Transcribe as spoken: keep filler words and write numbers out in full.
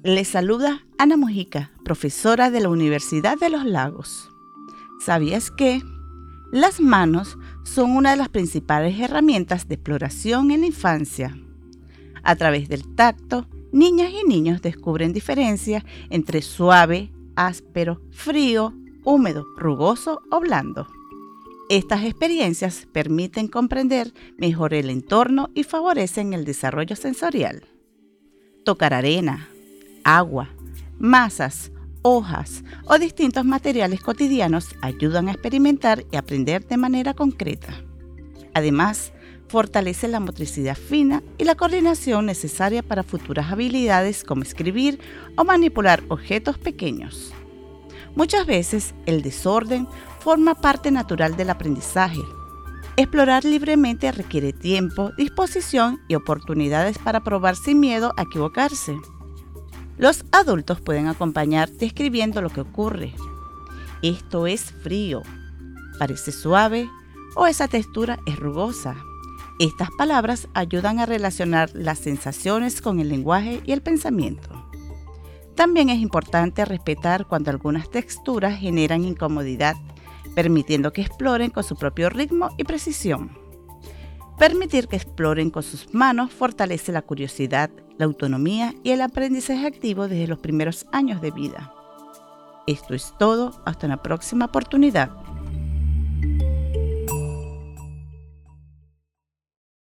Les saluda Ana Mojica, profesora de la Universidad de los Lagos. ¿Sabías que las manos son una de las principales herramientas de exploración en la infancia? A través del tacto, niñas y niños descubren diferencias entre suave, áspero, frío, húmedo, rugoso o blando. Estas experiencias permiten comprender mejor el entorno y favorecen el desarrollo sensorial. Tocar arena, agua, masas, hojas o distintos materiales cotidianos ayudan a experimentar y aprender de manera concreta. Además, fortalece la motricidad fina y la coordinación necesaria para futuras habilidades como escribir o manipular objetos pequeños. Muchas veces, el desorden forma parte natural del aprendizaje. Explorar libremente requiere tiempo, disposición y oportunidades para probar sin miedo a equivocarse. Los adultos pueden acompañar describiendo lo que ocurre. Esto es frío, parece suave o esa textura es rugosa. Estas palabras ayudan a relacionar las sensaciones con el lenguaje y el pensamiento. También es importante respetar cuando algunas texturas generan incomodidad, permitiendo que exploren con su propio ritmo y precisión. Permitir que exploren con sus manos fortalece la curiosidad, la autonomía y el aprendizaje activo desde los primeros años de vida. Esto es todo, hasta una próxima oportunidad.